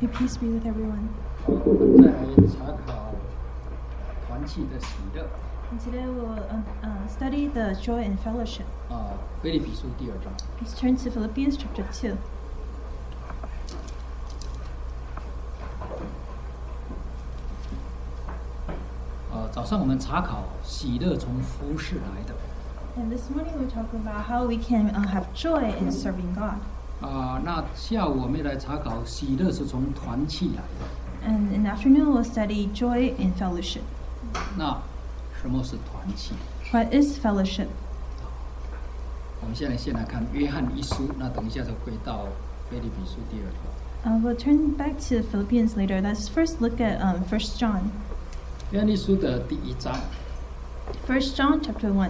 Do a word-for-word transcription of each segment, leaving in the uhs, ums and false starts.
May peace be with everyone. 我们再来查考团契的喜乐。 And today we'll uh, uh, study the joy and fellowship. 啊，腓立比书第二章。 Please turn to Philippians chapter two. 呃，早上我们查考喜乐从服事来的。 And this morning we're talking about how we can uh, have joy in serving God. 啊、那下午我们来查考喜乐是从团契来的。 And in the afternoon we'll study joy in fellowship. 那什么是团契？ What is fellowship? 我们现在先来看约翰一书，那等一下就会到腓立比书第二章。 Uh, we'll turn back to Philippians later. Let's first look at um, First John. 约翰一书的第一章， First John chapter one,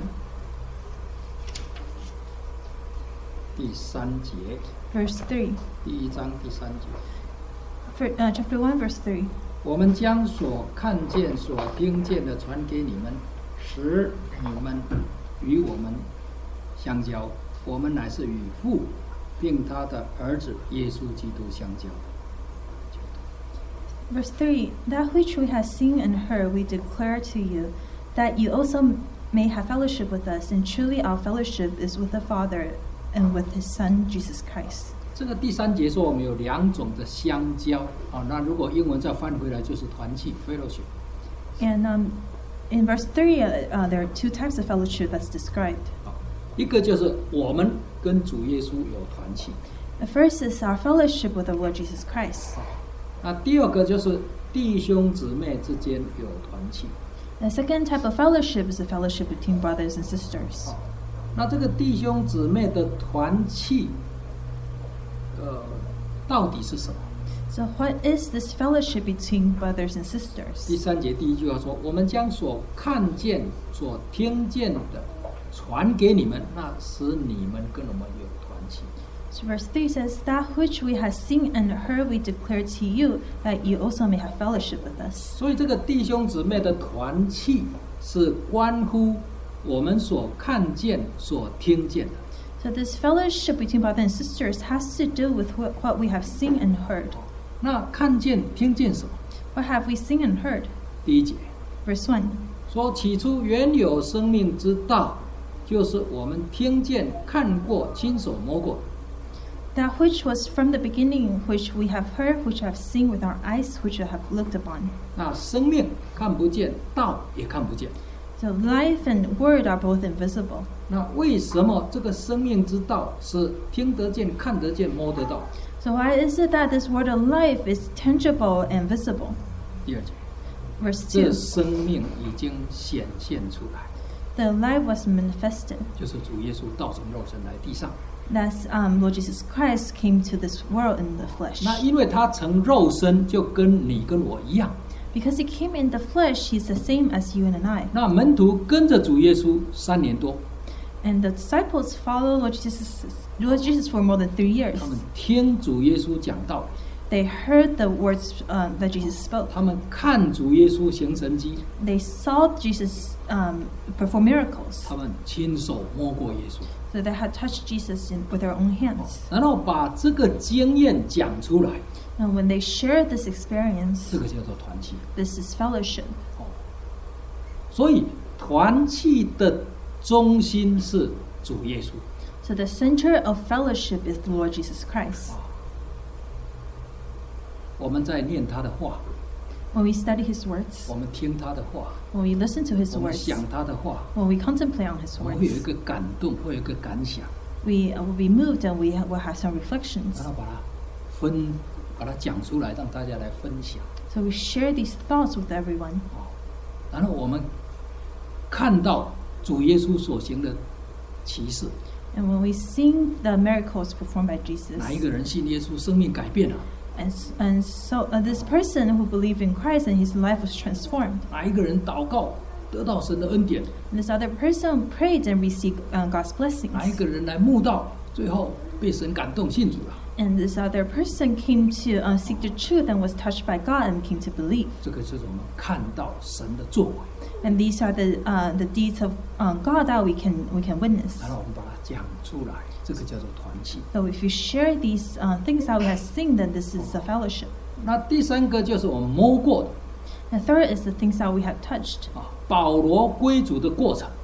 第三节， verse three. 第一章第三节。 For, uh, chapter one, verse three. 我们将所看见、所听见的传给你们，使你们与我们相交。我们乃是与父，并他的儿子耶稣基督相交。 Verse three, that which we have seen and heard we declare to you, that you also may have fellowship with us, and truly our fellowship is with the Father and with His Son, Jesus Christ. 这个第三节说我们有两种的相交啊，那如果英文再翻回来就是团契 （fellowship）。 And um, in verse three, uh, uh, there are two types of fellowship that's described. 一个就是我们跟主耶稣有团契， The first is our fellowship with the Lord Jesus Christ. 那第二个就是弟兄姊妹之间有团契。 The second type of fellowship is the fellowship between brothers and sisters. 那这个弟兄姊妹的团契，呃，到底是什么？ So what is this fellowship between brothers and sisters? 第三节第一句话说：“我们将所看见、所听见的传给你们，那使你们跟我们有团契。” So verse three says, that which we have seen and heard we declare to you, that you also may have fellowship with us. 所以这个弟兄姊妹的团契是关乎我们所看见、所听见的。 So this fellowship between brothers and sisters has to do with what, what we have seen and heard. 那看见、听见什么？ What have we seen and heard? 第一节 Verse one, 说：“起初原有生命之道，就是我们听见、看过、亲手摸过。” that which was from the beginning, which we have heard, which we have seen with our eyes, which we have looked upon. 那生命看不见，道也看不见。 So life and word are both invisible. 那为什么这个生命之道是听得见、看得见、摸得到？ So why is it that this word of life is tangible and visible? 第二节， Verse 这 two, 生命已经显现出来， the life was manifested. 就是主耶稣道成肉身来地上。 That's um, Lord Jesus Christ came to this world in the flesh. 那因为他成肉身，就跟你跟我一样。 Because he came in the flesh, he's the same as you and I. 那门徒跟着主耶稣三年多， And the disciples followed Lord Jesus, Lord Jesus for more than three years. 他们听主耶稣讲道， They heard the words um, that Jesus spoke. 他们看主耶稣行神迹， They saw Jesus um, perform miracles. 他们亲手摸过耶稣， So they had touched Jesus in, with their own hands. 然后把这个经验讲出来， And when they shared this experience, 这个叫做团契。 this is fellowship. 所以团契的中心是主耶稣。 So the center of fellowship is the Lord Jesus Christ. 我们在念他的话， When we study His words, 我们听他的话， when we listen to His 我们 words, 想他的话， when we contemplate on His 我们会有一 words, 个感动，会有一个感想， we will be moved and we will have some reflections. 然后把它分，把它讲出来，让大家来分享。 So we share these thoughts with everyone. 然后我们看到主耶稣所行的奇事， And when we sing the miracles performed by Jesus, 哪一个人信耶稣，生命改变了？ and, and so uh, this person who believed in Christ and his life was transformed. 哪一个人祷告得到神的恩典？ And this other person prayed and received uh, God's 哪一 blessings. 个人来慕道，最后被神感动信主了？ And this other person came to uh, seek the truth and was touched by God and came to believe. 这个就是我们看到神的作为， And these are the uh, the deeds of uh, God that we can we can witness. 然后我们把它讲出来，这个叫做团契。 So if you share these uh, things that we have seen, then this is a fellowship. 那第三个就是我们摸过的 And third is the things that we have touched. 啊，保罗归主的过程。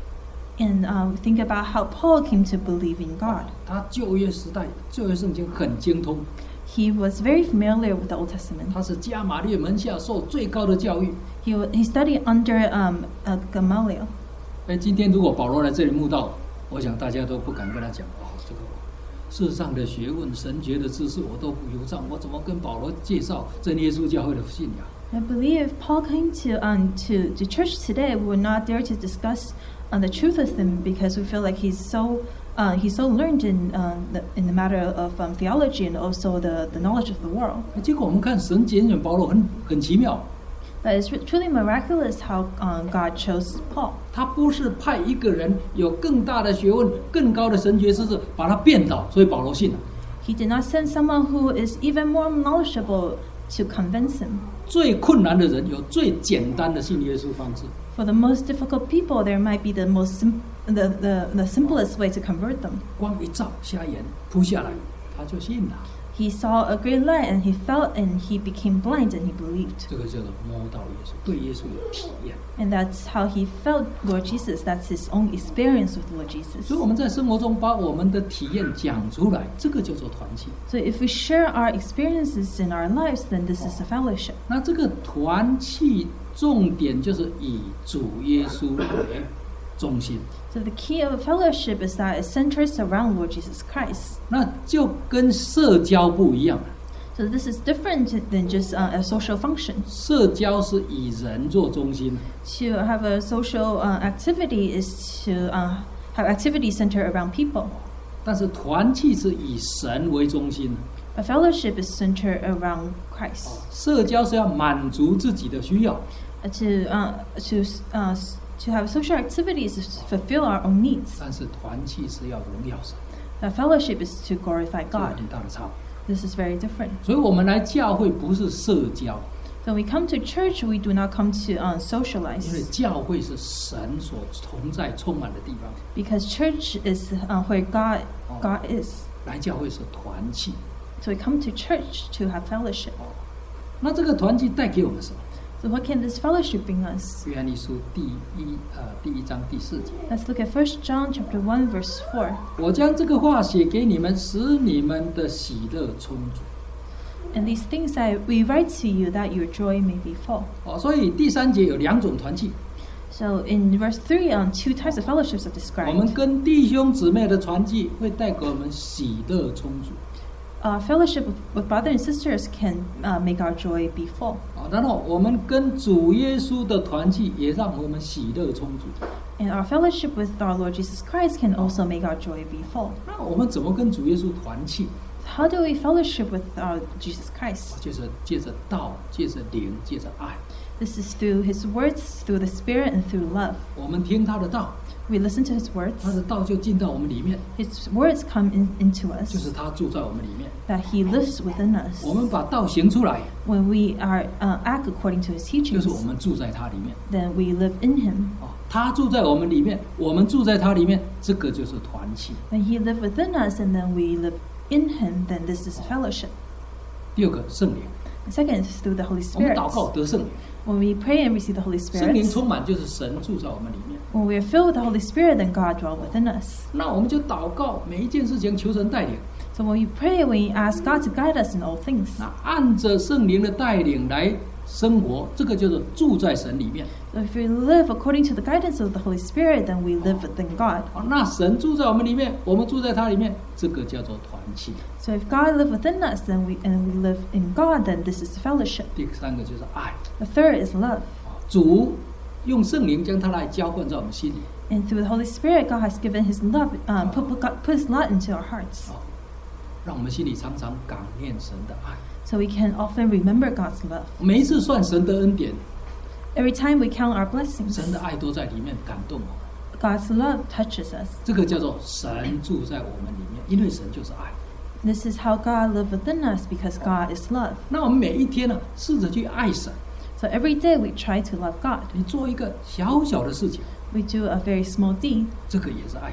And uh, think about how Paul came to believe in God. 他旧约时代旧约圣经很精通， He was very familiar with the Old Testament. 他是加马列门下受最高的教育。 He, wa- he studied under um, uh, Gamaliel. 哎，今天如果保罗来这里慕道，我想大家都不敢跟他讲哦，这个世上的学问、神学的知识我都不由上，我怎么跟保罗介绍真耶稣教会的信仰？ I believe if Paul came to um, to to church today, we would not dare to discuss uh, the truth with him because we feel like he's so uh, he's so learned in uh, the, in the matter of um, theology and also the, the knowledge of the world. 结果我们看神拣选保罗很很奇妙， But it's re- truly miraculous how um, God chose Paul. 他不是派一个人有更大的学问、更高的神学知识，把他变倒，所以保罗信了。 He did not send someone who is even more knowledgeable to convince him. 最困难的人有最简单的信耶稣方式。 For the most difficult people, there might be the most sim- the, the, the simplest way to convert them. 光一照，瞎眼扑下来，他就信了。 He saw a great light and he felt and he became blind and he believed. 这个叫做摸到耶稣，对耶稣有体验。 And that's how he felt Lord Jesus. That's his own experience with Lord Jesus. 所以我们在生活中把我们的体验讲出来，这个叫做团契。 So if we share our experiences in our lives, then this is a fellowship. 那这个团契重点就是以主耶稣为中心， So the key of a fellowship is that it centers around Lord Jesus Christ. 那就跟社交不一样了。 So this is different than just uh, a social function. 社交是以人做中心， To have a social uh, activity is to uh, have activities centered around people. 但是团契是以神为中心。 A fellowship is centered around Christ. 社交是要满足自己的需要， Uh, to uh, to uh, s- to have social activities is to fulfill our own needs. 但是团契是要荣耀神， A fellowship is to glorify 这有 God. 很大的差别。 This is very different. 所以我们来教会不是社交， So we come to church, we do not come to uh, 因为 socialize 教会是神所同在、充满的地方。 because church is uh, where God God is. 来教会是团契， So we come to church to have fellowship. 那这个团契带给我们什么？ So what can this fellowship bring us? 约翰一书第一呃第一章第四节， Let's look at First John chapter one verse four. 我将这个话写给你们，使你们的喜乐充足。 And these things I we write to you that your joy may be full. 哦，所以第三节有两种团契， So in verse three, um, two types of fellowships are 我们 described. 跟弟兄姊妹的团契会带给我们喜乐充足。 Uh, fellowship with, with brothers and sisters can uh, make our joy be full. 啊，然后我们跟主耶稣的团契也让我们喜乐充足。 And our fellowship with our Lord Jesus Christ can also make our joy be full. 那我们怎么跟主耶稣团契？ How do we fellowship with our Jesus 啊 Christ? 就是借着道，借着灵，借着爱。 This is through His words, through the Spirit, and through love. 我们听他的道， We listen to His 他 words. 的道就进到我们里面， His words come in, into 就是 us, 他住在我们里面。 that He lives within us. 我们把道行出来， When we are uh, act according to His 就 teachings, 是我们住在他里面。 then we live in Him. 哦，他住在我们里面，我们住在他里面，这个就是团契。 When He lives within us, and then we live in Him, then this is fellowship. 第二个圣灵， The second is through the Holy 我们 Spirit. 祷告得圣灵， When we pray and receive the Holy 圣灵 Spirit, 充满就是神住在我们里面。 when we are filled with the Holy Spirit, then God dwells within us. 那我们就祷告，每一件事情求神带领。 So when we pray, we ask God to guide us in all things. 那按着圣灵的带领来生活，这个就是住在神里面。 So if we live according to the guidance of the Holy Spirit, then we live within God. 好，那神住在我们里面，我们住在他里面，这个叫做团契。 So if God lives within us, then we and we live in God, then this is fellowship. 第三个就是爱， The third is love. 主用圣灵将他来浇灌在我们心里， And through the Holy Spirit, God has given His love, um, put, put, God- put His love into our hearts. 啊，让我们心里常常感念神的爱。 So we can often remember God's love. 每一次算神的恩典， Every time we count our blessings, 神的爱都在里面感动我们。 God's love touches us. 这个叫做神住在我们里面，因为神就是爱。 This is how God lives within us because God is love. 那我们每一天呢，试着去爱神。 So every day we try to love God. 你做一个小小的事情， We do a very small deed. 这个也是爱神。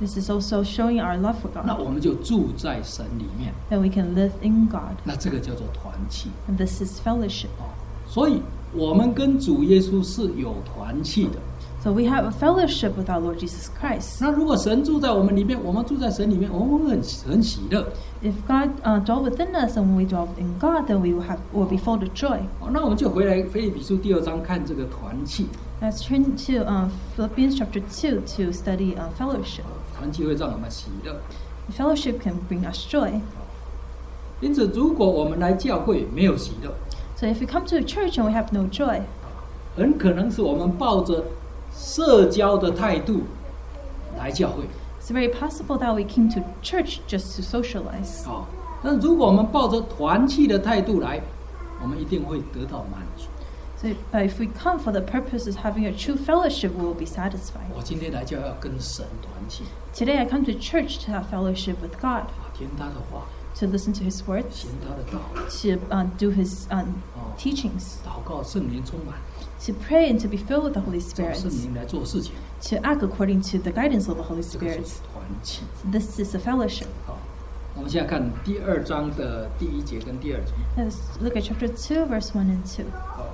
This is also showing our love for 那 God. 我们就住在神里面， That we can live in God. 那这个叫做团契。 And this is fellowship. 哦，所以我们跟主耶稣是有团契的。 So we have a fellowship with our Lord Jesus Christ. 那如果神住在我们里面，我们住在神里面，我们会很很喜乐。 If God uh, dwell within us and when we dwell in God, then we will have will be full of joy. 哦，那我们就回来腓立比书第二章看这个团契。 Let's turn to uh, Philippians chapter two to study uh, fellowship. 团契会让我们喜乐。 Fellowship can bring us joy. 因此，如果我们来教会没有喜乐， So if we come to a church and we have no joy, 很可能是我们抱着社交的态度来教会。 it's very possible that we came to church just to socialize. 哦，但如果我们抱着团契的态度来，我们一定会得到满足。 So uh, if we come for the purpose of having a true fellowship, we will be satisfied. 我今天来教要跟神团契， Today I come to church to have fellowship with God, 啊，听他的话， to listen to His words, 行他的道， to uh, do His um, 哦， teachings, 祷告圣灵充满， to pray and to be filled with the Holy 照 Spirit, 圣灵来做事情， to act according to the guidance of the Holy 这个就 Spirit. 是团契。 This is a fellowship. 好，我们现在看第二章的第一节跟第二节。 Let's look at chapter two, verse one and two. 好，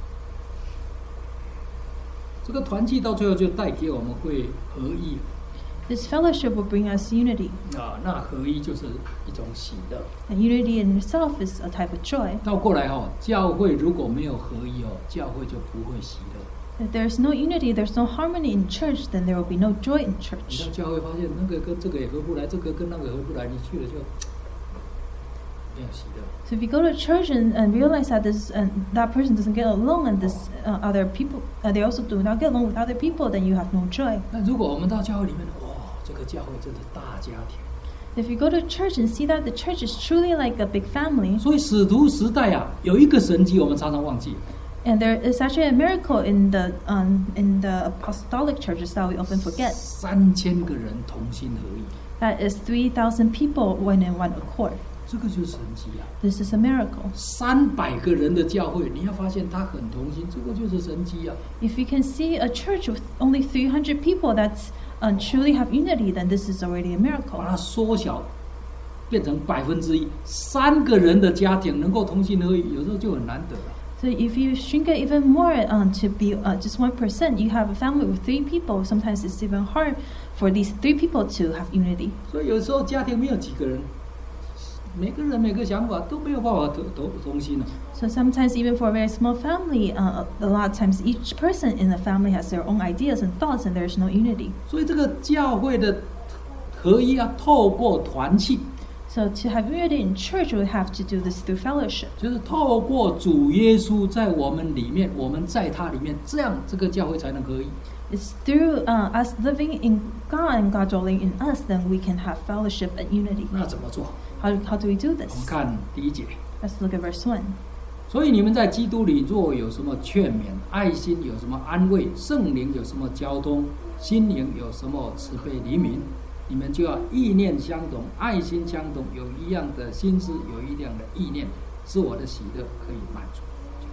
这个团契到最后就带给我们会合一 This fellowship will bring us unity. 啊，那合一就是一种喜乐。 And unity in itself is a type of joy. 倒过来哈、哦，教会如果没有合一哦，教会就不会喜乐。 If there's no unity, there's no harmony in church, then there will be no joy in 你 church. 到教会发现那个跟这个也合不来，这个跟那个合不来，你去了就没有喜乐。 So if you go to church and, and realize that this and that person doesn't get along, and this uh, other people uh, they also do not get along with other people, then you have no joy. 那如果我们到教会里面，哇，这个教会真是大家庭。 If you go to church and see that the church is truly like a big family, 所以使徒时代啊，有一个神迹，我们常常忘记。 and there is actually a miracle in the um, in the apostolic churches that we often forget. 三千个人同心合意， That is three thousand people went in one accord. 这个就是神迹啊。 This is a miracle. 三百个人的教会，你要发现他很同心，这个就是神迹啊。 If you can see a church with only three hundred people that's uh, truly have unity, then this is already a 把 miracle. 它缩小，变成百分之一，三个人的家庭能够同心合意，有时候就很难得了。 So if you shrink it even more um, to be uh, just one percent, you have a family with three people. Sometimes it's even hard for these three people to have unity. 所以有时候家庭没有几个人，每个人每个想法都没有办法同同同心了。 So sometimes even for a very small family, uh, a lot of times each person in the family has their own ideas and thoughts, and there's no unity. 所以这个教会的合一啊，透过团契， So to have unity in church, we have to do this through fellowship. 就是透过主耶稣在我们里面，我们在他里面，这样这个教会才能合一。 It's through uh, us living in God and God dwelling in us, then we can have fellowship and unity. 那怎么做？ How, how do we do 我们 this? 看第一节。 Let's look at verse one. 所以你们在基督里若有什么劝勉、爱心有什么安慰、圣灵有什么交通、心灵有什么慈悲怜悯，你们就要意念相同、爱心相同，有一样的心思，有一样的意念，使我的喜乐可以满足。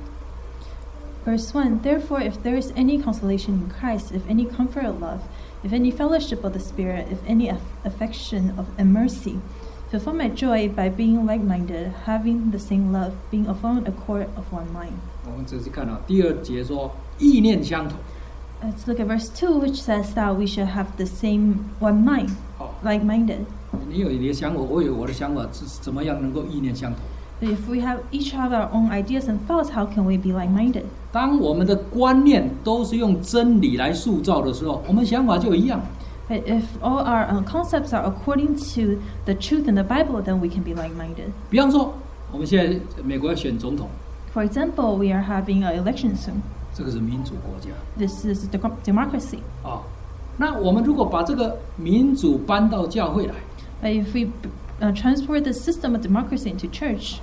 Verse one. Therefore, if there is any consolation in Christ, if any comfort of love, if any fellowship of the Spirit, if any aff- affection of and mercy, fulfill my joy by being like-minded, having the same love, being of one accord, of one mind. 我们仔细看啊，第二节说意念相同。 Let's look at verse two, which says that we should have the same one mind, 好， like-minded. 你有你的想法，我有我的想法，是怎么样能够意念相同？ But if we have each have our own ideas and thoughts, how can we be like-minded? 当我们的观念都是用真理来塑造的时候，我们想法就一样。 But if all our uh, concepts are according to the truth in the Bible, then we can be like-minded. 比方说，我们现在美国要选总统， For example, we are having an election soon. 这个是民主国家 This is de- democracy. 啊。那我们如果把这个民主搬到教会来， But if we uh, transfer the system of democracy into church,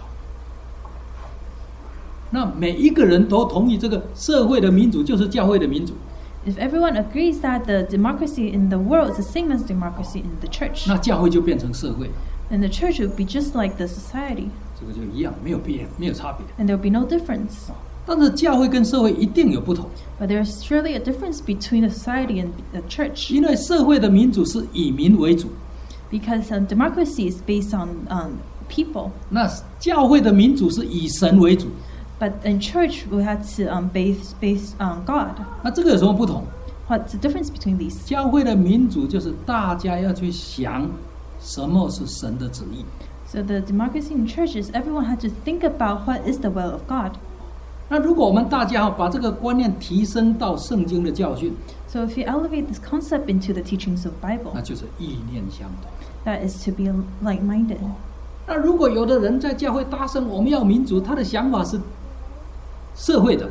那每一个人都同意这个社会的民主就是教会的民主， if everyone agrees that the democracy in the world is the same as democracy in the church, 那教会就变成社会， then the church would be just like the society, 这个就一样，没有变，没有差别。 and there would be no difference. 但是教会跟社会一定有不同， But there's surely a difference between a society and a church, 因为社会的民主是以民为主， because um, democracy is based on um, people. 那教会的民主是以神为主。 But in church, we had to um, base based on God. 那这个有什么不同？ What's the difference between these? 教会的民主就是大家要去想什么是神的旨意。 So the democracy in churches, everyone had to think about what is the will of God. 那如果我们大家把这个观念提升到圣经的教训， So if you elevate this concept into the teachings of Bible, 那就是意念相同。 that is to be like-minded. 那如果有的人在教会大声我们要民主，他的想法是社会的，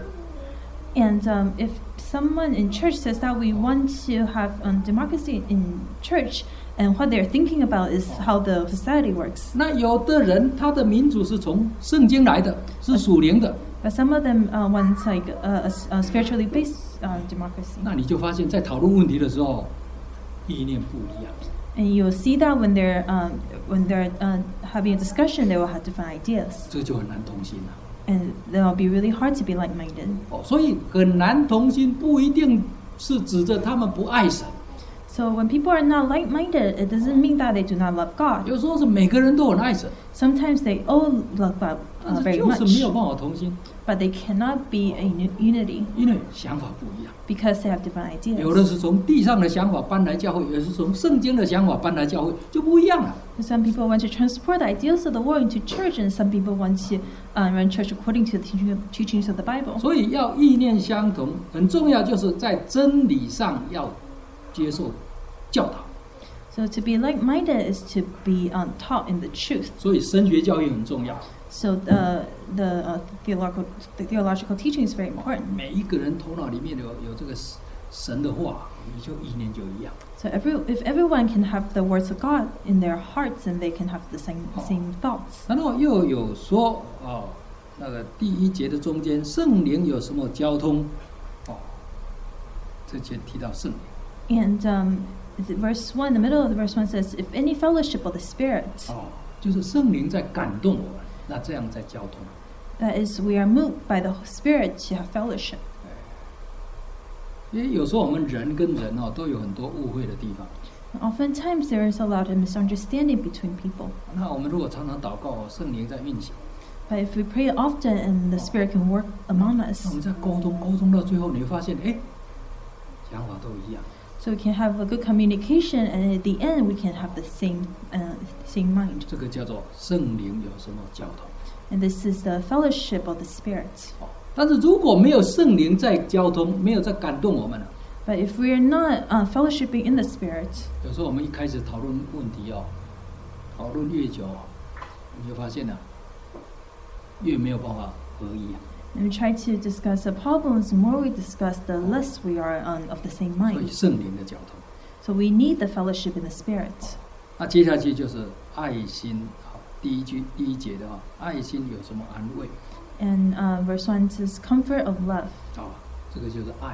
And um, if someone in church says that we want to have um, democracy in church, and what they're thinking about is how the society works. 那有的人他的民主是从圣经来的，是属灵的， But some of them uh, want like a, a, a spiritually based um, democracy. 那你就发现，在讨论问题的时候，意念不一样。 And you'll see that when they're um, when they're uh, having a discussion, they will have different ideas, 这就很难同心了。 and they'll be really hard to be like-minded. 哦，所以很难同心，不一定是指着他们不爱神， So when people are not like-minded, it doesn't mean that they do not love God. 有时候是每个人都很爱神， Sometimes they all love God 但 uh, 是 very 就是没有 much, 办法同心， but they cannot be a uni- unity 因为想法不一样。 because they have different 有的 ideas. 是从地上的想法搬来教会，有的是从圣经的想法搬来教会，就不一样了。 Some people want to transport the ideals of the world into church, and some people want to uh, run church according to the teaching of, teachings of the Bible. 所以要意念相同，很重要，就是在真理上要接受教导。 So to be like-minded is to be um, taught in the truth. 所以神学教育很重要， So the the, uh, theological the theological teaching is very important. 每一个人头脑里面有有这个神的话，你就意念就一样。 So every if everyone can have the words of God in their hearts, and they can have the same same thoughts. 然后又有说哦，那个第一节的中间，圣灵有什么交通？哦，这节提到圣灵。 And um, the verse one, the middle of the verse one says, "If any fellowship of the Spirit," 哦，就是圣灵在感动我们，那这样在交通。 that is, we are moved by the Spirit to have fellowship. 因为有时候我们人跟人哦都有很多误会的地方。 Oftentimes there is a lot of misunderstanding between people. 那我们如果常常祷告，哦圣灵在运行， But if we pray often and the Spirit can work among 那 us, 我们在沟通，沟通到最后，你会发现，哎，想法都一样。 so we can have a good communication, and at the end we can have the same uh, same mind. 这个叫做圣灵有什么交通。 And this is the fellowship of the Spirit. 但是如果没有圣灵在交通，没有在感动我们了， But if we are not uh, fellowshipping in the Spirit, 有时候我们一开始讨论问题哦，讨论越久，你就发现了，越没有办法合一啊。 and we try to discuss the problems, the more we discuss, the less we are um, of the same 所以 mind. 圣灵的交通。 So we need the fellowship in the Spirit. 那接下去就是爱心，好，第一句第一节的啊，爱心有什么安慰？ And uh, verse one says, "Comfort of love." 啊，这个就是爱。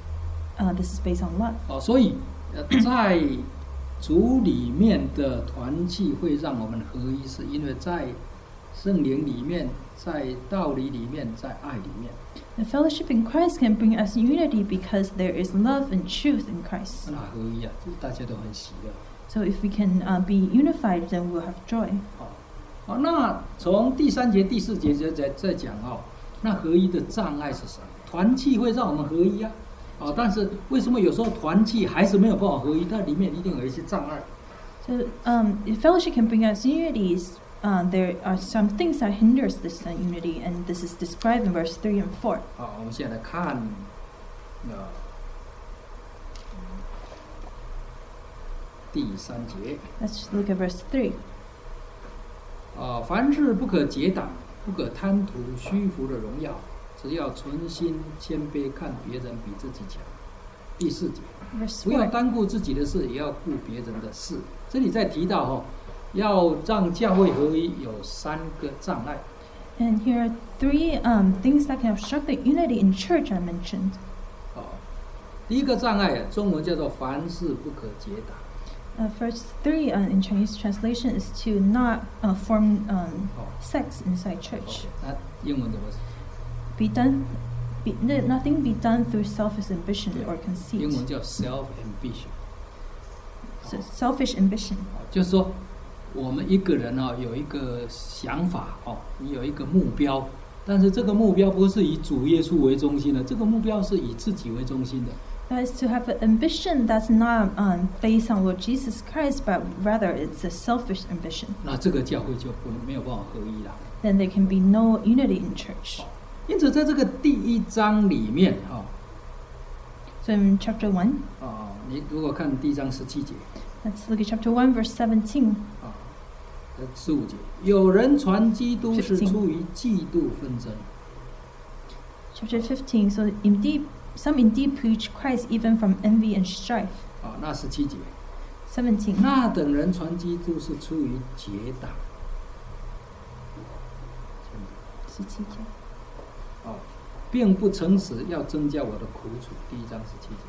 Uh, this is based on love. 哦，所以呃在主里面的团契会让我们合一，是因为在圣灵里面，在道理里面，在爱里面。 The fellowship in Christ can bring us unity because there is love and truth in Christ. 那合一啊，这大家都很喜乐。 So if we can uh, be unified, then we'll have joy. 好，好，那从第三节、第四节就在在讲哦，那合一的障碍是什么？团契会让我们合一啊，啊，但是为什么有时候团契还是没有办法合一？它里面一定有一些障碍。 So um, if fellowship can bring us unities, uh, there are some things that hinders this uh, unity, and this is described in verse three and four. 好，我们现在来看，呃，第三节。 Let's just look at verse three. 啊，凡事不可结党，不可贪图虚浮的荣耀，只要存心谦卑，看别人比自己强。第四节， Verse 不要 four. 单顾自己的事，也要顾别人的事。这里在提到哈、哦，要让教会合一有三个障碍。 And here are three um, things that can obstruct the unity in church are mentioned. 哦，第一个障碍，中文叫做凡事不可结党。 Uh, first three uh, in Chinese translation is to not uh, form um, Oh. sects inside church. 那英文怎么 be done, be, nothing be done through selfish ambition or 英 conceit. 文叫 self ambition， So selfish ambition. 就是说我们一个人哦有一个想法哦，你有一个目标，但是这个目标不是以主耶稣为中心的，这个目标是以自己为中心的。 That is to have an ambition that's not um, based on Lord Jesus Christ, but rather it's a selfish ambition. 那这个教会就不没有办法合一了。 Then there can be no unity in church. 因此，在这个第一章里面啊， So in chapter one, 啊，你如果看第一章十七节 let's look at chapter one, verse seventeen. 啊，十五节，有人传基督是 fifteen. 出于嫉妒纷争。 Chapter fifteen. So indeed, some indeed preach Christ even from envy and strife. 啊，那十七节， seventeen. 那等人传基督是出于结党。 十七节。 啊，并不诚实，要增加我的苦楚。第一章十七节，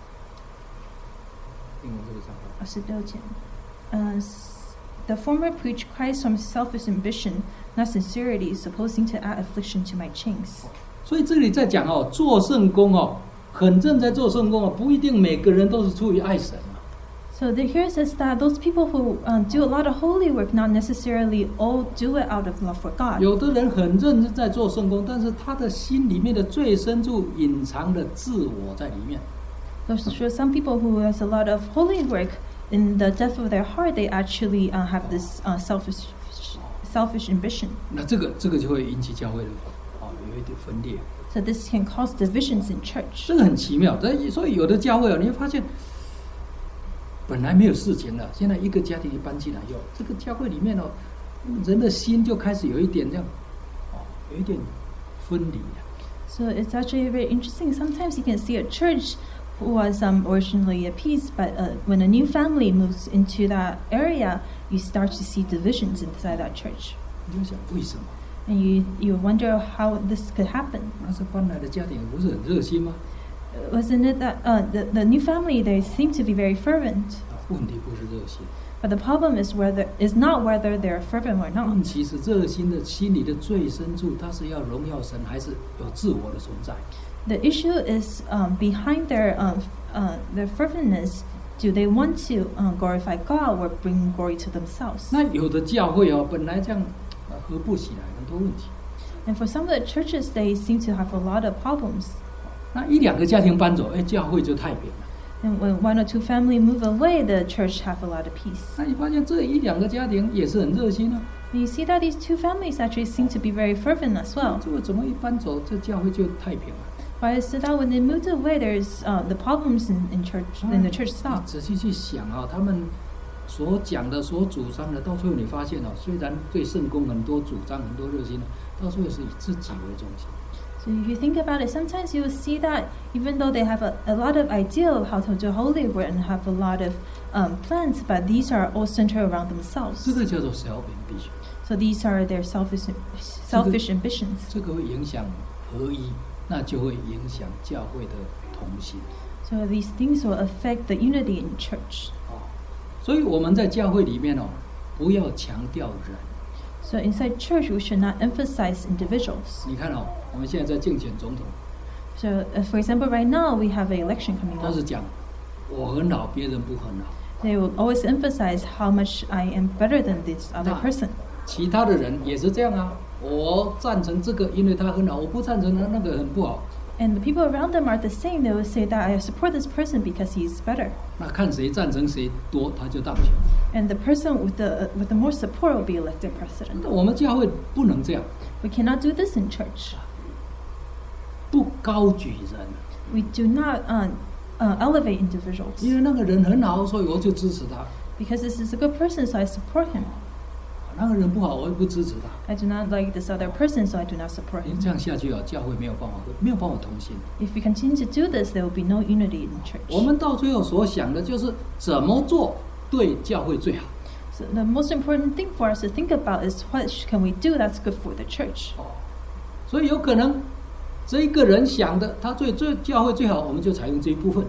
英文这个上面。 二十六节。Uh, s- the former preach Christ from selfish ambition, not sincerity, supposing to add affliction to my chains. 所以这里在讲哦，做圣工哦，很正在做圣工哦，不一定每个人都是出于爱神啊。 So the, here it says that those people who um, do a lot of holy work, not necessarily all do it out of love for God. 有的人很认真在做圣工，但是他的心里面的最深处隐藏的自我在里面。 There's sure some people who has a lot of holy work, in the depth of their heart, they actually uh, have this uh, selfish, selfish ambition. 那这个这个就会引起教会的哦有一点分裂。 So this can cause divisions in church. 这个很奇妙，但所以有的教会哦，你会发现本来没有事情了，现在一个家庭一搬进来以后，这个教会里面哦，人的心就开始有一点这样哦，有一点分离了。 So it's actually very interesting. Sometimes you can see a church who was um, originally at peace, but uh, when a new family moves into that area, you start to see divisions inside that church. 你就想为什么？ And you, you wonder how this could happen. 那是搬来的家庭不是很热心吗？ Wasn't it that uh, the, the new family, they seem to be very fervent. 啊，问题不是热心， But the problem is whether is not whether they're fervent or 问 not. 题是热心的心里的最深处，他是要荣耀神，还是有自我的存在？ The issue is um, behind their um, uh, their ferventness. Do they want to uh, glorify God or bring glory to themselves? 那有的教会哦，本来这样呃合不起来，很多问题。 And for some of the churches, they seem to have a lot of problems. 那一两个家庭搬走，哎，教会就太平了。 And when one or two family move away, the church have a lot of peace. 那你发现这一两个家庭也是很热心啊， And you see that these two families actually seem to be very fervent as well. 这个怎么一搬走，这教会就太平了？ Why is it that when they moved away, there's uh, the problems in, in church, in the church 你 stopped? 仔细去想啊，他们所讲的、所主张的，到最后你发现哦，虽然对圣公很多主张、很多热心的，到最后是以自己为中心。 So if you think about it, sometimes you will see that even though they have a, a lot of idea of how to do holy work and have a lot of um, plans, but these are all centered around themselves. 这个叫做 self ambition， So these are their selfish, selfish ambitions. 这个会影响合一，那就会影响教会的同心。 So these things will affect the unity in church. 哦，所以我们在教会里面哦，不要强调人。 So inside church, we should not emphasize individuals. 你看哦，我们现在在竞选总统， So, uh, for example, right now we have an election coming 都 up. 是讲我很好，别人不很好。 They will always emphasize how much I am better than this other Ah. person. 其他的人也是这样啊，我赞成这个，因为他很好；我不赞成他那个很不好。 And the people around them are the same. They will say that I support this person because he's better. 那看谁赞成谁多，他就当选。 And the person with the with the more support will be elected president. 那我们教会不能这样， We cannot do this in church. 不高举人， We do not uh, uh, elevate individuals 因为那个人很好，所以我就支持他； because this is a good person, so I support him. 那个人不好，我也不支持他。 I do not like this other person, so I do not support 你 him. 这样下去啊，教会没有办法，没有办法同心。 If we continue to do this, there will be no unity in 我 church. 们到最后所想的就是怎么做对教会最好。 So the most important thing for us to think about is what can we do that's good for the church. 哦，所以有可能这一个人想的他最最教会最好，我们就采用这一部分。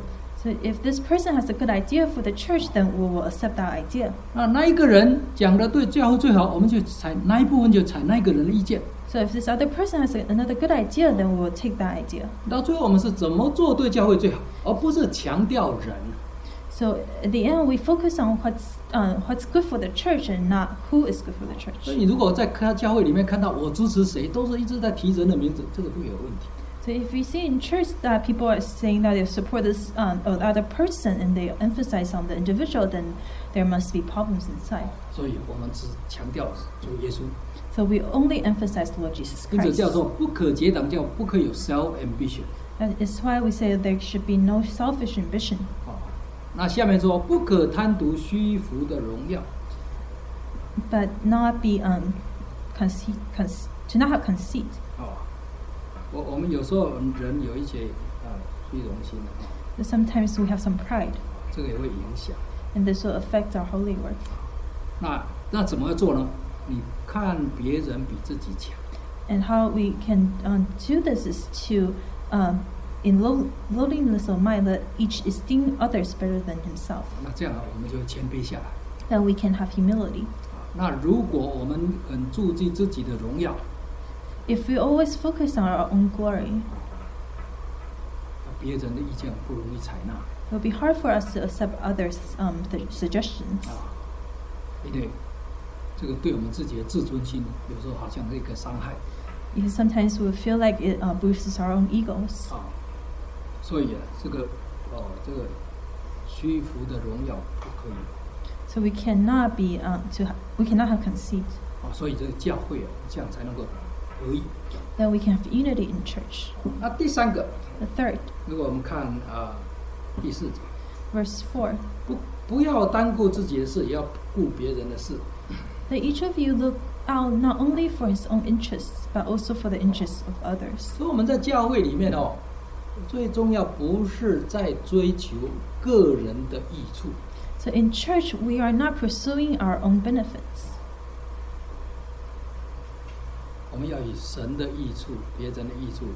So if this person has a good idea for the church, then we will accept that idea. 那那一个人讲的对教会最好，我们就采那一部分就采那一个人的意见。 So if this other person has a, another good idea, then we will take that idea. 到最后我们是怎么做对教会最好，而不是强调人。 So at the end, we focus on what's uh, what's good for the church and not who is good for the 所以 church. 你如果在看教会里面看到我支持谁，都是一直在提人的名字，这个会有问题。 So if you see in church that people are saying that they support this um, or other person and they emphasize on the individual, then there must be problems inside. 所以我们只强调主耶稣， So we only emphasize Lord Jesus 因此 Christ. 叫做不可结党，叫不可有 self ambition。 That is why we say there should be no selfish ambition. 哦，那下面说不可贪图虚浮的荣耀。 But not be um, conceit, conceit, to not have conceit. 哦，我我们有时候人有一些呃虚荣心啊， Sometimes we have some pride, 这个也会影响。 and this will affect our holy work. 那那怎么做呢？你看别人比自己强， And how we can um, do this is to, um, in low, lowliness of mind, let each esteem others better than himself. 那这样啊，我们就谦卑下来。 Then we can have humility. 那如果我们很注重自己的荣耀， If we always focus on our own glory, 别人的意见不容易采纳 it will be hard for us to accept others' um, th- suggestions. 啊，因为这个对我们自己的自尊心有时候好像是一个伤害 Because sometimes we feel like it uh, boosts our own egos. 啊，所以啊，这个哦，这个虚浮的荣耀不可以 So we cannot be um, to ha- we cannot have conceit. 啊，所以这个教会啊，这样才能够合一。 Then we can have unity in church. 那第三个， The third, 如果我们看啊第四节， verse four, 不不要单顾自己的事，也要顾别人的事。 that each of you look out not only for his own interests, but also for the interests of others. 所以我们在教会里面哦，最重要不是在追求个人的益处， So in church, we are not pursuing our own benefits. 我们要以神的益处、别人的益处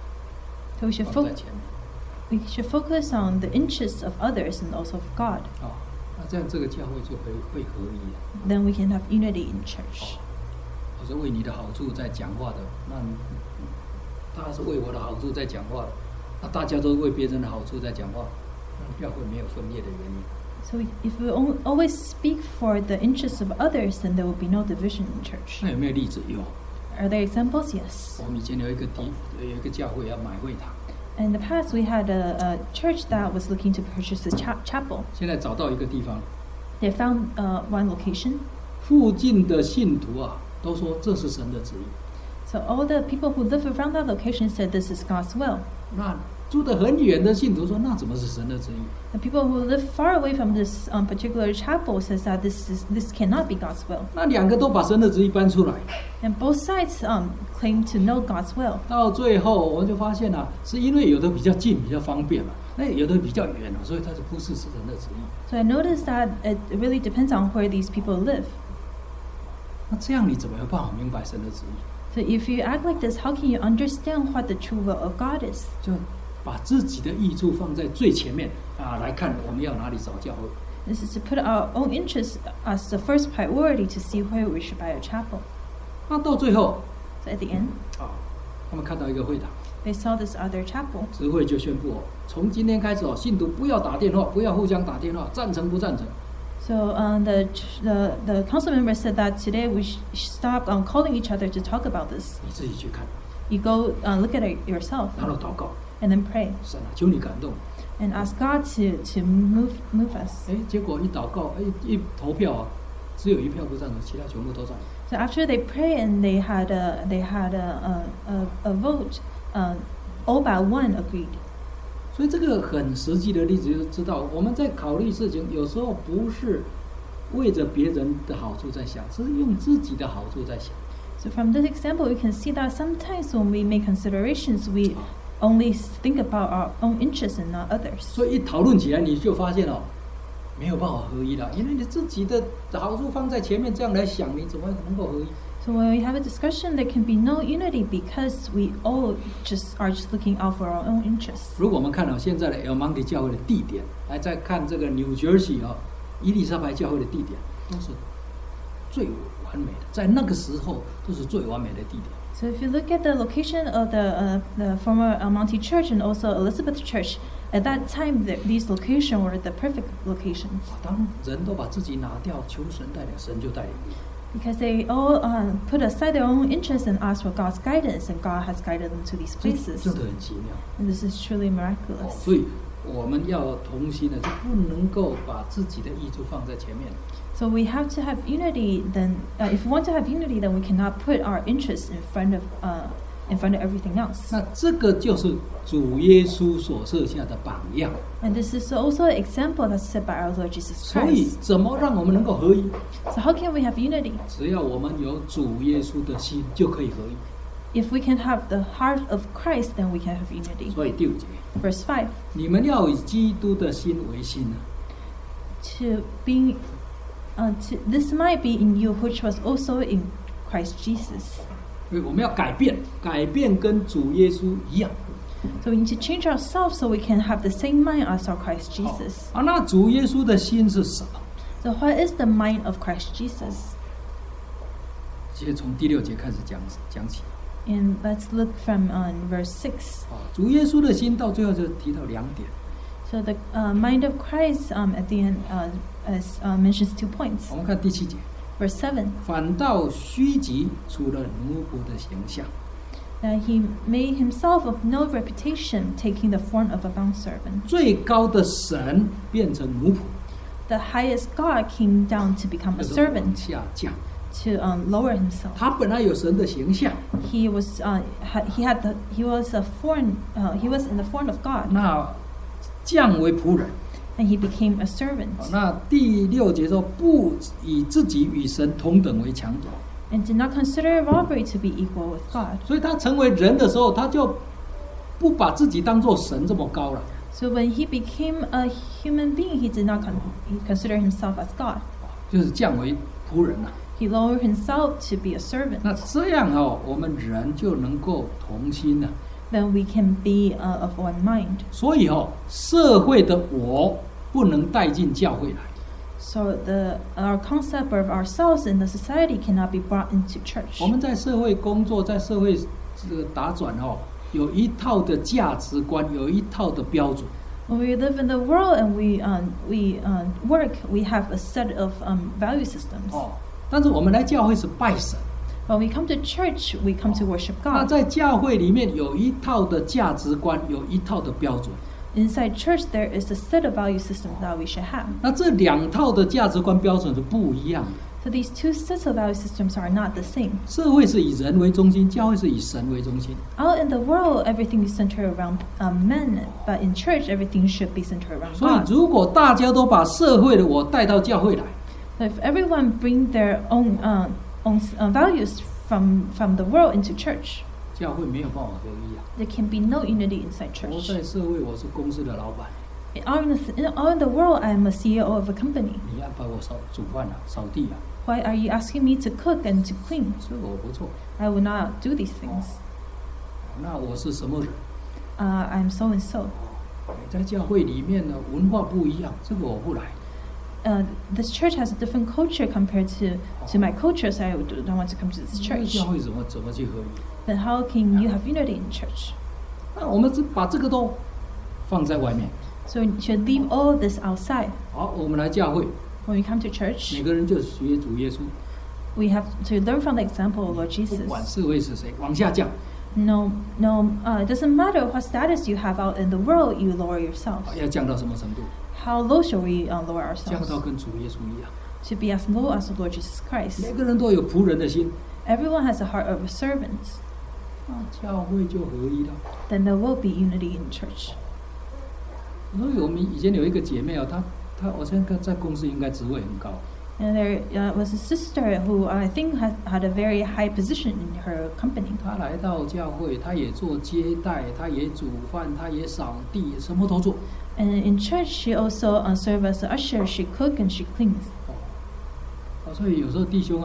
So we should, 放 fo- 在前面 we should focus on the interests of others and also of God. 啊。那这样这个教会就会会合一了。 Then we can have unity in church. 我是为你的好处在讲话的，那他是为我的好处在讲话的，那大家都为别人的好处在讲话，那教会没有分裂的原因。 So we, if we al- always speak for the interests of others, then there will be no division in church. 那有没有例子？有。 Are there examples? Yes. 我们以前有一个地有一个教会要买会堂， In the past, we had a, a church that was looking to purchase a cha- chapel. 现在找到一个地方， They found uh, one location. 附近的信徒啊都说这是神的旨意。 So all the people who live around that location said this is God's will. 那住得很远的信徒说那怎么是神的旨意？ The people who live far away from this um, particular chapel says that this is this cannot be God's will. 那两个都把神的旨意搬出来， And both sides um, claim to know God's will. 到最后我们就发现啊，是因为有的比较近比较方便嘛，那有的比较远，所以他就不是神的旨意。 So I noticed that it really depends on where these people live. 那这样你怎么有办法明白神的旨意？ So if you act like this, how can you understand what the true will of God is? 就把自己的益处放在最前面啊，来看我们要哪里找教会。 This is to put our own interests as the first priority to see where we should buy a chapel. 那到最后 So at the end, 啊，他们看到一个会堂， they saw this other chapel. 执会就宣布哦，从今天开始哦，信徒不要打电话，不要互相打电话，赞成不赞成？ So um, the, the the council member said that today we sh- should stop um, calling each other to talk about this. 你自己去看， You go uh, look at it yourself 然后祷告， and then pray 神啊，求你感动。 and ask God to, to move move us. 哎，结果一祷告，哎，一投票啊，只有一票不赞成，其他全部都赞成。 So after they pray and they had a they had a a, a, a vote, uh, all but one agreed. 所以这个很实际的例子就知道，我们在考虑事情，有时候不是为着别人的好处在想，是用自己的好处在想。 So from this example, we can see that sometimes when we make considerations, we only think about our own interests and not others. 所以一讨论起来，你就发现哦，没有办法合一了，因为你自己的好处放在前面，这样来想，你怎么能够合一？ So when we have a discussion, there can be no unity because we all just are just looking out for our own interests. 如果我们看到现在的 El Monte 教会的地点，来再看这个 New Jersey 哦，伊丽莎白教会的地点，都是最完美的，在那个时候都是最完美的地点。 So if you look at the location of the uh, the former El Monte Church and also Elizabeth Church, at that time the, these locations were the perfect locations. 当人都把自己拿掉，求神带领，神就带领你。 Because they all uh, put aside their own interests and asked for God's guidance, and God has guided them to these 这 places. 真的很奇妙。 And this is truly 哦 miraculous. 所以我们要同心的，就不能够把自己的益处放在前面。 So we have to have unity. Then, uh, if we want to have unity, then we cannot put our interests in front of uh, in front of everything else. 那这个就是主耶稣所设下的榜样。 And this is also an example that's set by our Lord Jesus 所以 Christ. 怎么让我们能够合一？ So how can we have unity? 只要我们有主耶稣的心，就可以合一。 If we can have the heart of Christ, then we can have unity. 所以第五节， Verse five. 你们要以基督的心为心啊。 To being, uh, to, this might be in you, which was also in Christ Jesus. 所以我们要改变，改变跟主耶稣一样。 So we need to change ourselves so we can have the same mind as our Christ Jesus. 啊，那主耶稣的心是什么？ So what is the mind of Christ Jesus? 其实从第六节开始讲讲起。 And let's look from uh, verse six. 啊，主耶稣的心到最后就提到两点。 So the uh, mind of Christ um, at the end uh, as, uh, mentions two points. 我们看第七节， Verse seven. 反倒虚极，除了奴仆的形象。 That he made himself of no reputation, taking the form of a bondservant. 最高的神变成奴仆， The highest God came down to become a 就是往 servant, 下降。 to um, lower himself. 他本来有神的形象， He was uh, ha- he had the, he was a form uh, he was in the form of God, 那降为仆人。 and he became a servant. 好，那第六节说，不以自己与神同等为强夺。 And did not consider robbery to be equal with God. 所以他成为人的时候，他就不把自己当作神这么高了， So when he became a human being, he did not con- he consider himself as God. 就是降为仆人了。 He lowered himself to be a servant. 那这样哦，我们人就能够同心了。 Then we can be uh, of one mind. 所以哦，社会的我不能带进教会来。 So the our concept of ourselves in the society cannot be brought into church. 我们在社会工作，在社会这个打转哦，有一套的价值观，有一套的标准。 When we live in the world and we um, we um, work, we have a set of um, value systems. 哦，但是我们来教会是拜神。 When we come to church, we come to worship 那 God. 在教会里面有一套的价值观，有一套的标准。 Inside church, there is a set of value systems that we should have. 那这两套的价值观标准是不一样的。 So these two sets of value systems are not the same. 社会是以人为中心，教会是以神为中心。 Out in the world, everything is centered around um, men, but in church, everything should be centered around 所以， God. 如果大家都把社会的我带到教会来， So if everyone bring their own uh, own uh, values from from the world into church, 教会没有办法合一啊。 there can be no unity inside 我 church. 在社会，我是公司的老板， Out in the, in, out in the world, I am a C E O of a company. 你安排我扫煮饭啊，扫地啊， Why are you asking me to cook and to clean? 这个我不做。 I will not do these things. 那我是什么人？ Uh, I'm so and so. 你在教会里面呢，文化不一样，这个我不来。 Uh, this church has a different culture compared to, to my culture, so I would- don't want to come to this 那 church. 教会怎么怎么去合一？ Then how can you have unity in church? 那我们是把这个都放在外面。 So we should leave all this outside. 好，我们来教会， When we come to church, 每个人就学主耶稣， we have to learn from the example of Lord 不 Jesus. 管社会是谁，往下降。 No, no, uh, it doesn't matter what status you have out in the world, you lower yourself. 要降到什么程度？ How low shall we uh, lower 降 ourselves? 到跟主耶稣一样， To be as low as the Lord Jesus Christ. 每个人都有仆人的心， Everyone has a heart of a servant. 那教会就合一了。 Then there will be unity in church. 所以我们以前有一个姐妹哦，她她我现在在公司应该职位很高， And there uh, was a sister who I think had, had a very high position in her company. 她来到教会，她也做接待，她也煮饭，她也扫地，什么都做。 And in church, she also uh, served as an usher. She cooked and she cleans. 哦，所以有时候弟兄啊，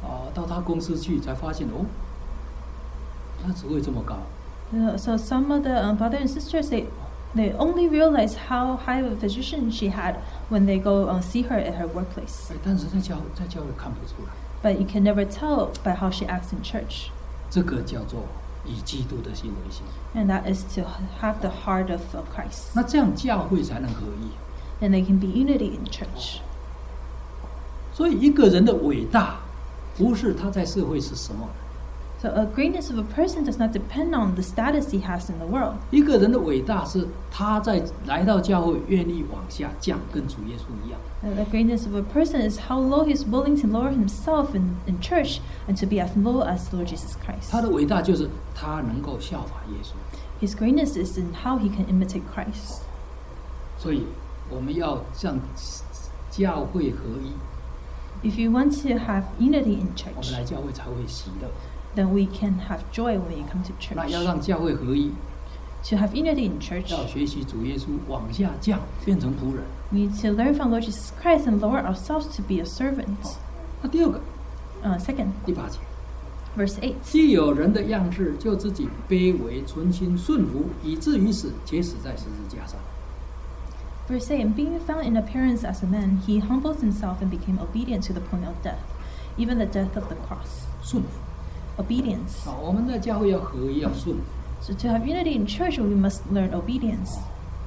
哦，到他公司去才发现哦，他职位这么高。 Uh, so some of the um, brothers and sisters, they they only realize how high of a position she had when they go uh, see her at her workplace. 哎，但是在教在教会看不出来。 But you can never tell by how she acts in church. 这个叫做以基督的心为心。 And that is to have the heart of uh, Christ. 那这样教会才能合一。 Then there can be unity in church. 所以一个人的伟大，不是他在社会是什么。 So a greatness of a person does not depend on the status he has in the world. 一个人的伟大是他在来到教会愿意往下降，跟主耶稣一样。 Uh, the greatness of a person is how low he's willing to lower himself in, in church and to be as low as Lord Jesus Christ. 他的伟大就是他能够效法耶稣。 His greatness is in how he can imitate Christ. 所以我们要像教会合一， If you want to have unity in 我们 church, 来教会才会喜乐。 then we can have joy when you come to 那要 church. 让教会合一， To have unity in church, 要学习主耶稣往下降，变成仆人。 we need to learn from Lord Jesus Christ and lower ourselves to be a servant. 那第二个， Uh, second, 第八节， verse eight. 既有人的样式，就自己卑微，存心顺服，以至于死，且死在十字架上。 Verse eight, and being found in appearance as a man, he humbled himself and became obedient to the point of death, even the death of the cross. 顺服 Obedience. 啊！我们在教会要合一，要顺服。 So to have unity in church, we must learn obedience.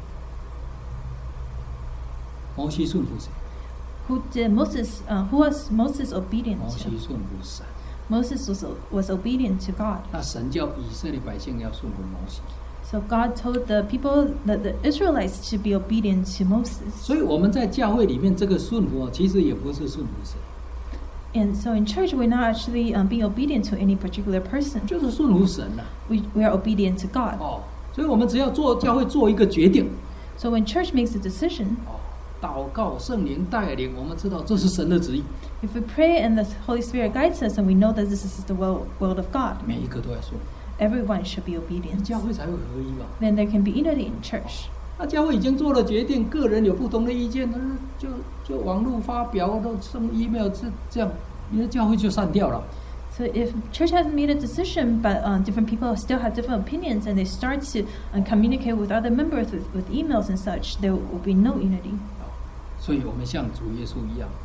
摩西顺服谁？ Who did Moses? Uh, who was Moses obedient 摩西 to? 顺服神。 Moses was was obedient to God. 那神叫以色列百姓要顺服摩西， So God told the people, that the Israelites, to be obedient to Moses. 所以我们在教会里面这个顺服，其实也不是顺服谁， And so in church, we're not actually um, being obedient to any particular person. 就是顺服神呐、 We we are obedient to God. 哦，所以我们只要做教会做一个决定， So when church makes a decision, 哦，祷告圣灵带领，我们知道这是神的旨意， if we pray and the Holy Spirit guides us, and we know that this is the will, will of God, 每一个都要顺服， everyone should be obedient. 教会才会合一嘛。 Then there can be unity in church. 那教会已经做了决定，个人有不同的意见，那就就网络发表，都送 email 这这样，你的教会就散掉了。 So if church hasn't made a decision, but uh, different people still have different opinions, and they start to uh, communicate with other members with, with emails and such, there will be no unity. 所以我们像主耶稣一样，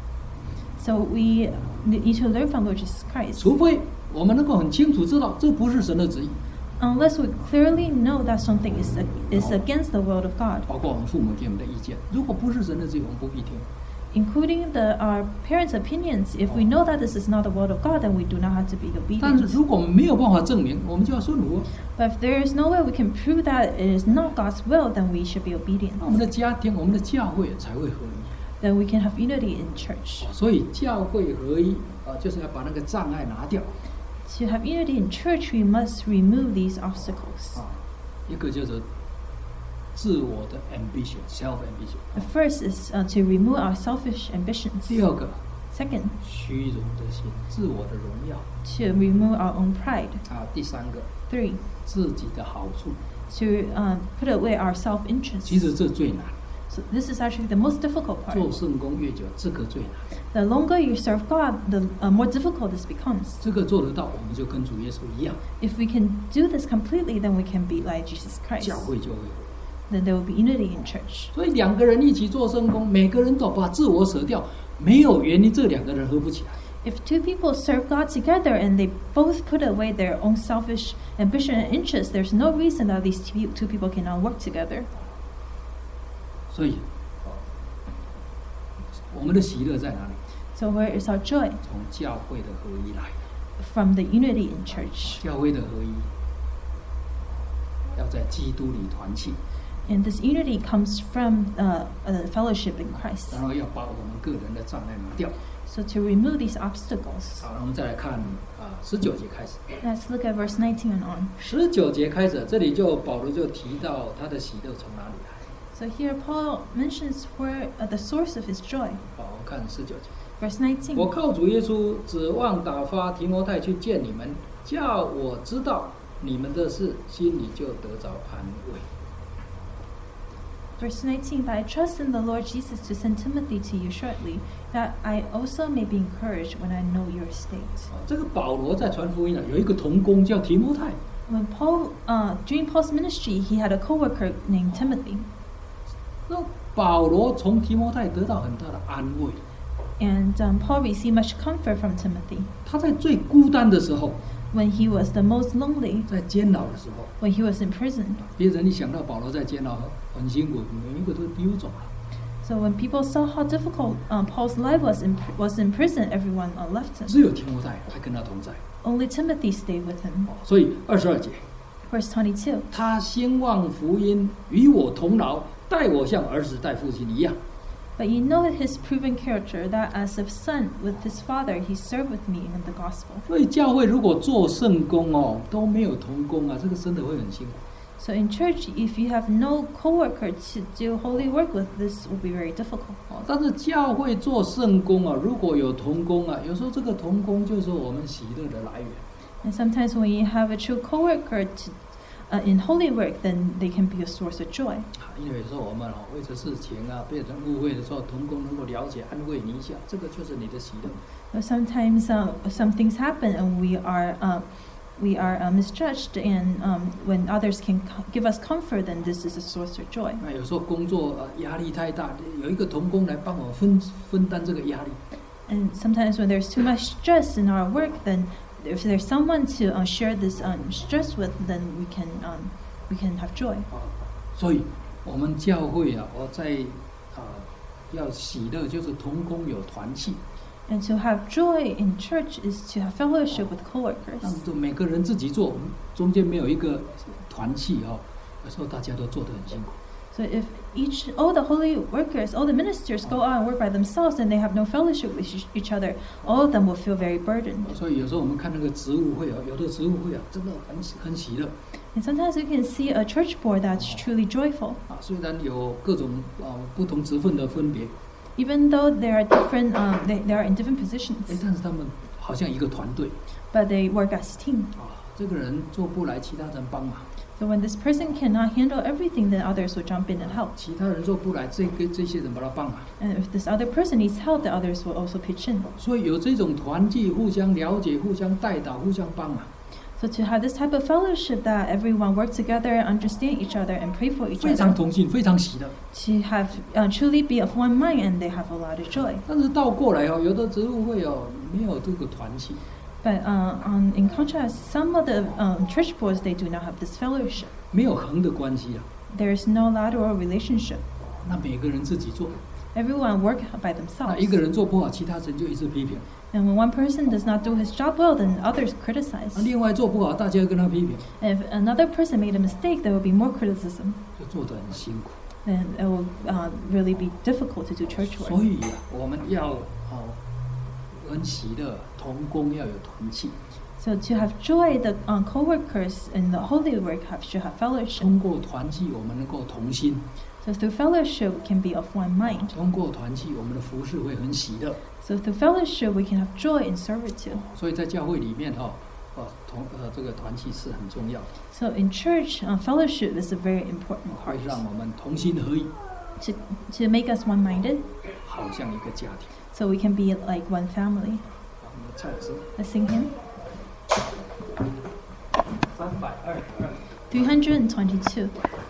So we need to learn from Lord Jesus Christ. 除非我们能够很清楚知道这不是神的旨意， Unless we clearly know that something is is against the will of God, 包括我们父母给我们的意见，如果不是神的旨意，我们不必听。 including the our parents' opinions. If we know that this is not the will of God, then we do not have to be 但是 obedient. 如果没有办法证明，我们就要顺服。 But if there is no way we can prove that it is not God's will, then we should be obedient. 那我们的家庭、我们的教会才会合一。 Then we can have unity in church. 所以教会合一啊，就是要把那个障碍拿掉 To have unity in church, we must remove these obstacles. 啊。一个就是自我的 ambition, self ambition。 The first is uh, to remove our selfish ambitions. 第二个， Second, 虚荣的心，自我的荣耀 to remove our own pride. 啊。第三个， Three, 自己的好处， to um, put away our self-interest. 其实这最难。 So this is actually the most difficult 做 part. 圣工越久，这个最难。 The longer you serve God, the uh, more difficult this becomes. 这个做得到，我们就跟主耶稣一样， If we can do this completely, then we can be like Jesus Christ. 教会就会合。 Then there will be unity in church. 所以两个人一起做圣工，每个人都把自我舍掉，没有原因这两个人合不起来。 If two people serve God together and they both put away their own selfish ambition and interest, there's no reason that these two two people cannot work together. 所以，我们的喜乐在哪里？ So where is our joy? 从教会的合一来。 From the unity in church. 教会的合一，要在基督里团契， And this unity comes from uh, uh, fellowship in Christ. 然后要把我们个人的障碍拿掉。 So to remove these obstacles. 好，我们再来看啊，十九节开始。 Let's look at verse nineteen and on. 十九节开始，这里就保罗就提到他的喜乐从哪里来。 So here Paul mentions where uh, the source of his joy. 好，我们看十九节。 Verse nineteen. 我靠主耶稣，指望打发提摩太去见你们，叫我知道你们的事，心里就得着安慰。 Verse nineteen, But I trust in the Lord Jesus to send Timothy to you shortly, that I also may be encouraged when I know your state. 这个保罗在传福音啊，有一个同工叫提摩太。 When Paul, uh, during Paul's ministry, he had a co-worker named Timothy. 那保罗从提摩太得到很大的安慰。 And um, Paul received much comfort from Timothy. 他在最孤单的时候， When he was the most lonely, 在监牢的时候， when he was in prison. 别人一想到保罗在监牢很辛苦，每一个都丢走了。 So when people saw how difficult um, Paul's life was in, was in prison, everyone uh, left him. 只有提摩太还跟他同在。 Only Timothy stayed with him. 所以二十二节， Verse twenty-two. 他兴旺福音，与我同劳，待我像儿子待父亲一样。 But you know his proven character, that as a son with his father, he served with me in the gospel. 所以教会如果做圣工哦，都没有同工啊，这个真的会很辛苦。 So in church, if you have no co-worker to do holy work with, this will be very difficult. 哦，但是教会做圣工啊，如果有同工啊，有时候这个同工就是我们喜乐的来源。 And sometimes when you have a true co-worker to, uh, in holy work, then they can be a source of joy. 因为有时候我们哦为着事情啊被人误会的时候，同工能够了解安慰你一下，这个就是你的喜乐。 But sometimes uh, some things happen and we are uh, we are uh, misjudged, and um, when others can co- give us comfort, then this is a source of joy. 那有时候工作呃压力太大，有一个同工来帮我分分担这个压力。 And sometimes when there's too much stress in our work, then if there's someone to uh, share this um, stress with, then we can um, we can have joy. 啊，所以我们教会啊，我在啊要喜乐，就是同工有团契。 And to have joy in church is to have fellowship with coworkers. 那就每个人自己做，中间没有一个团契哦，有时候大家都做得很辛苦。 So if each, all the holy workers, all the ministers go out and work by themselves and they have no fellowship with each- each other, all of them will feel very burdened. 所以有时候我们看那个职务会啊，有的职务会啊，真的很很喜乐 And sometimes we can see a church board that's truly joyful. 啊，虽然有各种啊不同职分的分别， Even though there are different, um, they, they are in different 哎， positions, 但是他们好像一个团队 but they work as a team. 啊，这个人做不来，其他人帮忙； So when this person cannot handle everything, then others will jump in and help. 其他人做不来，这个这些人把他帮忙。 And if this other person needs help, the others will also pitch in. 所以有这种团契，互相了解、互相带导、互相帮忙。 So to have this type of fellowship that everyone work together, understand each other, and pray for each 非常 other, 同心，非常喜乐。 to have uh, truly be of one mind, and they have a lot of joy. 但是倒过来哦，有的职务会哦没有这个团契， But uh, on, in contrast, some of the um, church boards, they do not have this fellowship. 没有横的关系啊。 There is no lateral relationship. 那每个人自己做， Everyone work by 那 themselves. 一个人做不好，其他人就一直批评； And when one person does not do his job well, then others criticize. 那另外做不好，大家跟他批评， And if another person made a mistake, there will be more criticism. 就做得很辛苦。 Then it will uh, really be difficult to do church 所 work. 以呀、我们要哦很喜乐，同工要有团契， So to have joy, the uh, co-workers in the holy work have, should have fellowship. 通过团契，我们能够同心； So through fellowship, we can be of one mind. 通过团契，我们的服饰会很喜乐。 So through fellowship, we can have joy in servitude. 所以在教会里面哈、哦，同呃这个团契是很重要的， So in church, uh, fellowship is a very important 会 part 让我们同心合意， to, to make us one-minded, 好像一个家庭。 so we can be like one family. 我们的唱诗 Let's sing hymn 三百二十二。 three hundred twenty-two.